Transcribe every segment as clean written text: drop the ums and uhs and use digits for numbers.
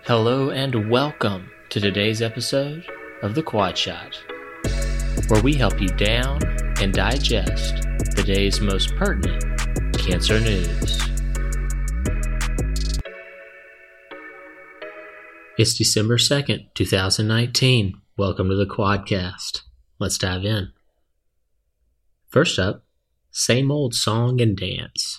Hello and welcome to today's episode of The Quad Shot, where we help you down and digest the day's most pertinent cancer news. It's December 2nd, 2019. Welcome to the Quadcast. Let's dive in. First up, same old song and dance.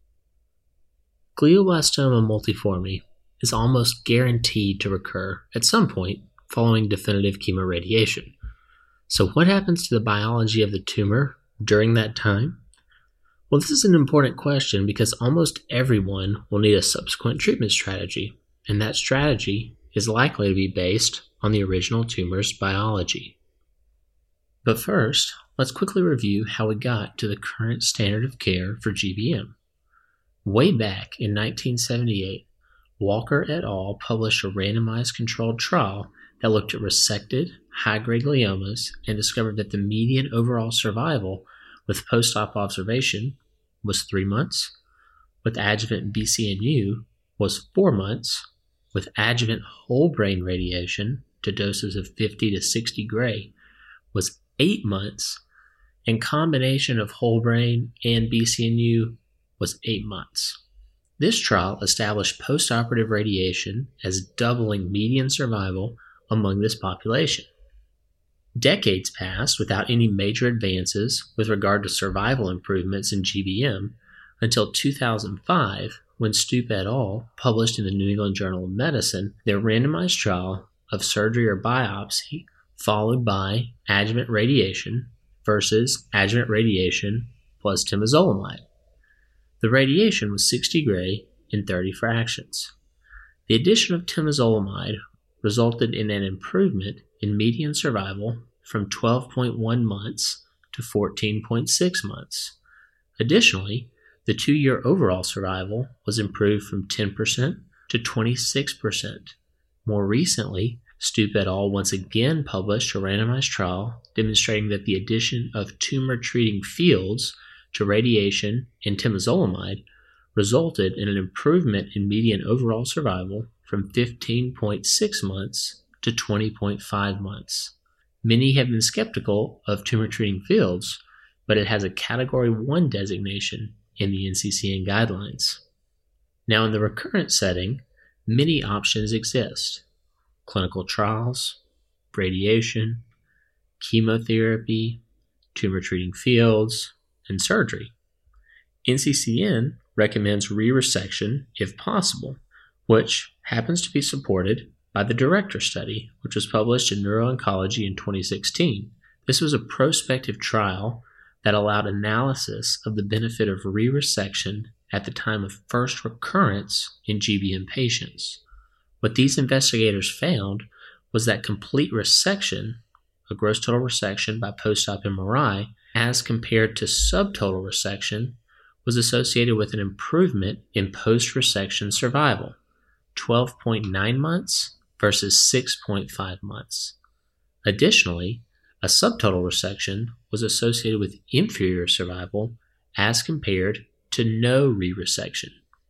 Glioblastoma multiforme is almost guaranteed to recur at some point following definitive chemoradiation. So what happens to the biology of the tumor during that time? Well, this is an important question because almost everyone will need a subsequent treatment strategy, and that strategy is likely to be based on the original tumor's biology. But first, let's quickly review how we got to the current standard of care for GBM. Way back in 1978, Walker et al. Published a randomized controlled trial that looked at resected, high-grade gliomas and discovered that the median overall survival with post-op observation was 3 months, with adjuvant BCNU was 4 months, with adjuvant whole brain radiation to doses of 50 to 60 gray was 8 months, and combination of whole brain and BCNU was 8 months. This trial established postoperative radiation as doubling median survival among this population. Decades passed without any major advances with regard to survival improvements in GBM until 2005, when Stupp et al. Published in the New England Journal of Medicine their randomized trial of surgery or biopsy followed by adjuvant radiation versus adjuvant radiation plus temozolomide. The radiation was 60 gray in 30 fractions. The addition of temozolomide resulted in an improvement in median survival from 12.1 months to 14.6 months. Additionally, the 2-year overall survival was improved from 10% to 26%. More recently, Stupp et al. Once again published a randomized trial demonstrating that the addition of tumor-treating fields to radiation and temozolomide resulted in an improvement in median overall survival from 15.6 months to 20.5 months. Many have been skeptical of tumor-treating fields, but it has a Category 1 designation in the NCCN guidelines. Now, in the recurrent setting, many options exist: clinical trials, radiation, chemotherapy, tumor-treating fields, and surgery. NCCN recommends re-resection if possible, which happens to be supported by the DIRECTOR study, which was published in Neuro-Oncology in 2016. This was a prospective trial that allowed analysis of the benefit of re-resection at the time of first recurrence in GBM patients. What these investigators found was that complete resection, a gross total resection by post-op MRI, as compared to subtotal resection, was associated with an improvement in post-resection survival, 12.9 months versus 6.5 months. Additionally, a subtotal resection was associated with inferior survival as compared to no re-resection,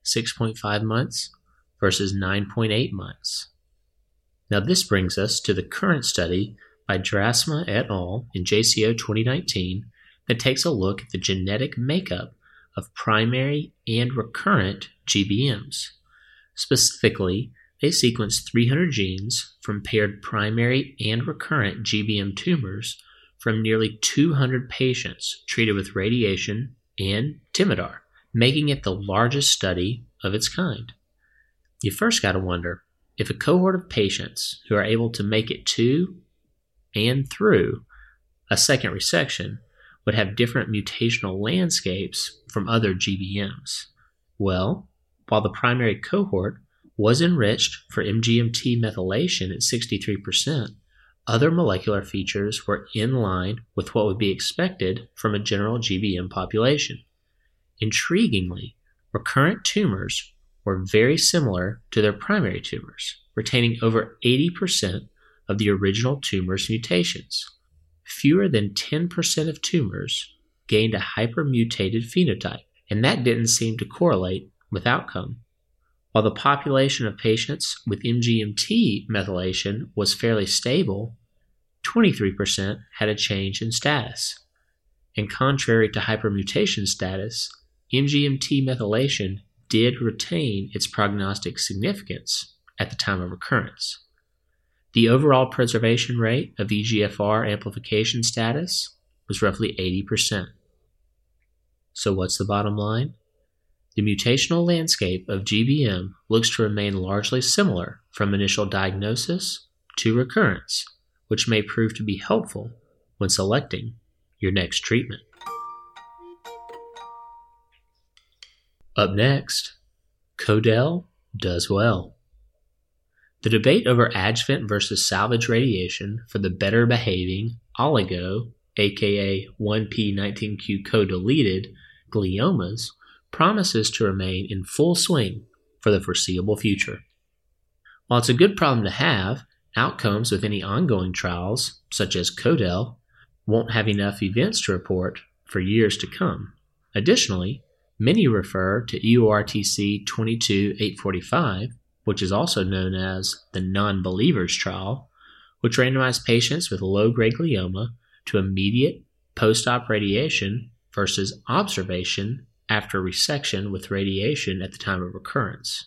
6.5 months versus 9.8 months. Now this brings us to the current study by Drasma et al. In JCO 2019 that takes a look at the genetic makeup of primary and recurrent GBMs. Specifically, they sequenced 300 genes from paired primary and recurrent GBM tumors from nearly 200 patients treated with radiation and Temodar, making it the largest study of its kind. You first got to wonder, if a cohort of patients who are able to make it to and through a second resection would have different mutational landscapes from other GBMs. Well, while the primary cohort was enriched for MGMT methylation at 63%, other molecular features were in line with what would be expected from a general GBM population. Intriguingly, recurrent tumors were very similar to their primary tumors, retaining over 80% of the original tumor's mutations. Fewer than 10% of tumors gained a hypermutated phenotype, and that didn't seem to correlate with outcome. While the population of patients with MGMT methylation was fairly stable, 23% had a change in status. And contrary to hypermutation status, MGMT methylation did retain its prognostic significance at the time of recurrence. The overall preservation rate of EGFR amplification status was roughly 80%. So what's the bottom line? The mutational landscape of GBM looks to remain largely similar from initial diagnosis to recurrence, which may prove to be helpful when selecting your next treatment. Up next, Codel does well. The debate over adjuvant versus salvage radiation for the better behaving oligo, aka 1p19q co-deleted gliomas, promises to remain in full swing for the foreseeable future. While it's a good problem to have, outcomes with any ongoing trials, such as Codel, won't have enough events to report for years to come. Additionally, many refer to EORTC 22845, which is also known as the non-believers trial, which randomized patients with low-grade glioma to immediate post-op radiation versus observation after resection with radiation at the time of recurrence.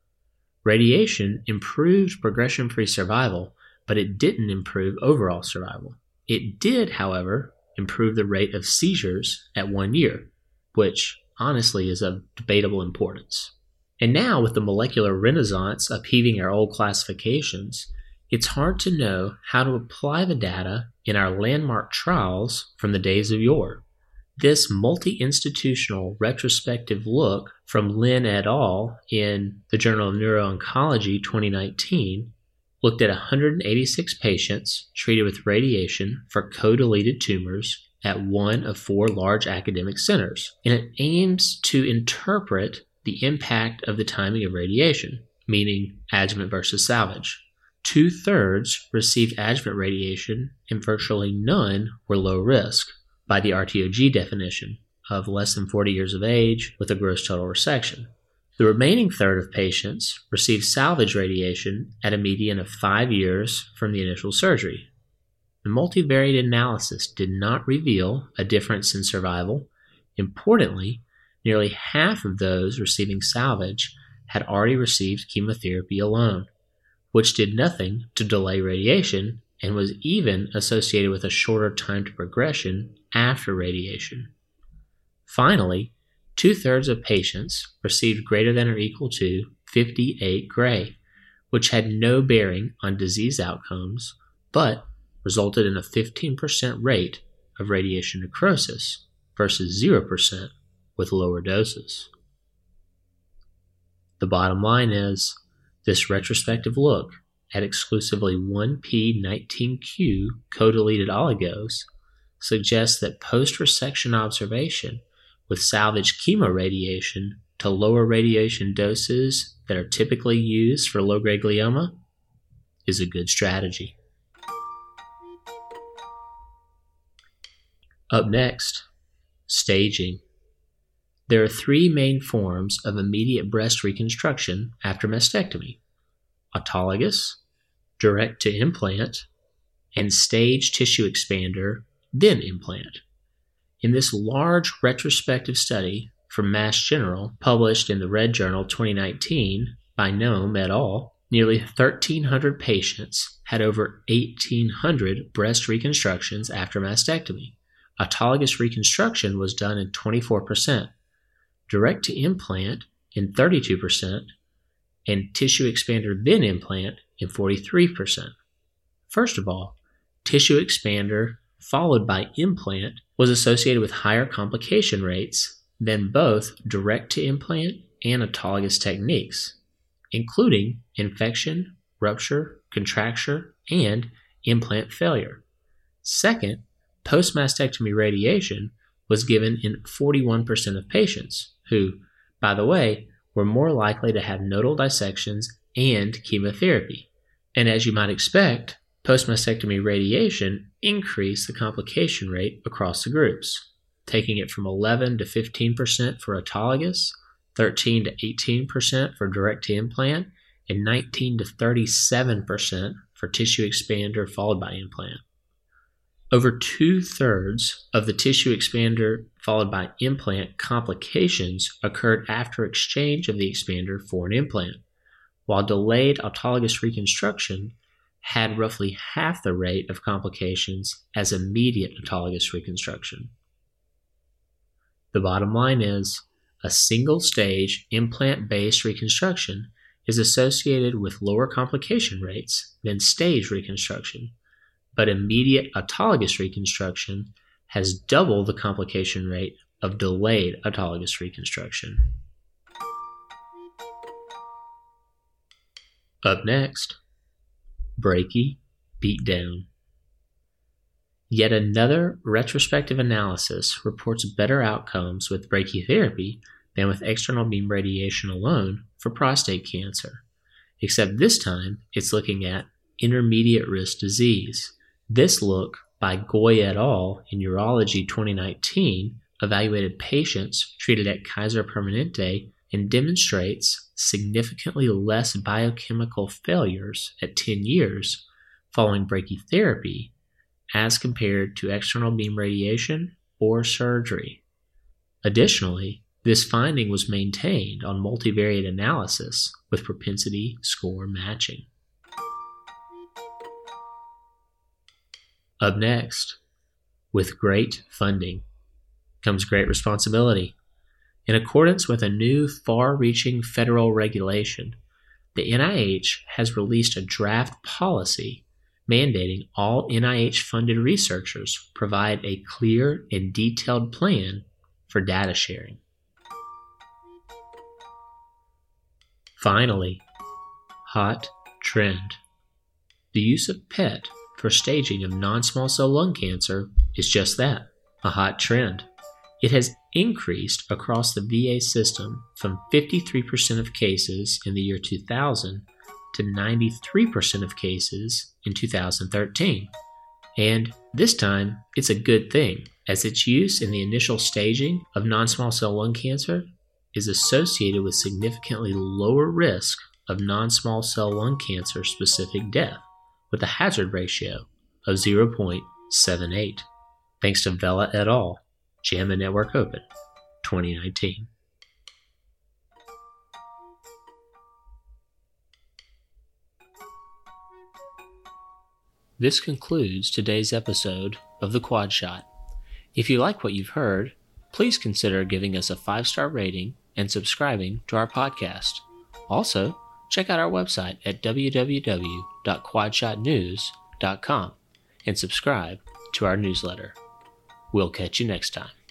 Radiation improved progression-free survival, but it didn't improve overall survival. It did, however, improve the rate of seizures at 1 year, which honestly is of debatable importance. And now, with the molecular renaissance upheaving our old classifications, it's hard to know how to apply the data in our landmark trials from the days of yore. This multi-institutional retrospective look from Lin et al. In the Journal of Neuro-Oncology 2019 looked at 186 patients treated with radiation for co-deleted tumors at one of 4 large academic centers, and it aims to interpret the impact of the timing of radiation, meaning adjuvant versus salvage. 2/3 received adjuvant radiation and virtually none were low risk by the RTOG definition of less than 40 years of age with a gross total resection. The remaining third of patients received salvage radiation at a median of 5 years from the initial surgery. The multivariate analysis did not reveal a difference in survival. Importantly, nearly half of those receiving salvage had already received chemotherapy alone, which did nothing to delay radiation and was even associated with a shorter time to progression after radiation. Finally, 2/3 of patients received greater than or equal to 58 gray, which had no bearing on disease outcomes, but resulted in a 15% rate of radiation necrosis versus 0% with lower doses. The bottom line is, this retrospective look at exclusively 1p19q co-deleted oligos suggests that post-resection observation with salvage chemoradiation to lower radiation doses that are typically used for low-grade glioma is a good strategy. Up next, staging. There are 3 main forms of immediate breast reconstruction after mastectomy: autologous, direct to implant, and stage tissue expander, then implant. In this large retrospective study from Mass General, published in the Red Journal 2019 by Noem et al., nearly 1,300 patients had over 1,800 breast reconstructions after mastectomy. Autologous reconstruction was done in 24%, direct to implant in 32%, and tissue expander then implant in 43%. First of all, tissue expander followed by implant was associated with higher complication rates than both direct to implant and autologous techniques, including infection, rupture, contracture, and implant failure. Second, post-mastectomy radiation was given in 41% of patients who, by the way, were more likely to have nodal dissections and chemotherapy. And as you might expect, post-mastectomy radiation increased the complication rate across the groups, taking it from 11 to 15% for autologous 13 to 18% for direct to implant, and 19 to 37% for tissue expander followed by implant. Over 2/3 of the tissue expander followed by implant complications occurred after exchange of the expander for an implant, while delayed autologous reconstruction had roughly half the rate of complications as immediate autologous reconstruction. The bottom line is, a single-stage implant-based reconstruction is associated with lower complication rates than stage reconstruction, but immediate autologous reconstruction has double the complication rate of delayed autologous reconstruction. Up next, brachy beat down. Yet another retrospective analysis reports better outcomes with brachytherapy than with external beam radiation alone for prostate cancer, except this time it's looking at intermediate risk disease. This look by Goy et al. In Urology 2019 evaluated patients treated at Kaiser Permanente and demonstrates significantly less biochemical failures at 10 years following brachytherapy as compared to external beam radiation or surgery. Additionally, this finding was maintained on multivariate analysis with propensity score matching. Up next, with great funding comes great responsibility. In accordance with a new far-reaching federal regulation, the NIH has released a draft policy mandating all NIH-funded researchers provide a clear and detailed plan for data sharing. Finally, hot trend. The use of PET for staging of non-small cell lung cancer is just that, a hot trend. It has increased across the VA system from 53% of cases in the year 2000 to 93% of cases in 2013. And this time, it's a good thing, as its use in the initial staging of non-small cell lung cancer is associated with significantly lower risk of non-small cell lung cancer specific death, with a hazard ratio of 0.78, thanks to Vela et al., JAMA Network Open, 2019. This concludes today's episode of The Quad Shot. If you like what you've heard, please consider giving us a 5-star rating and subscribing to our podcast. Also, check out our website at www.quadshotnews.com and subscribe to our newsletter. We'll catch you next time.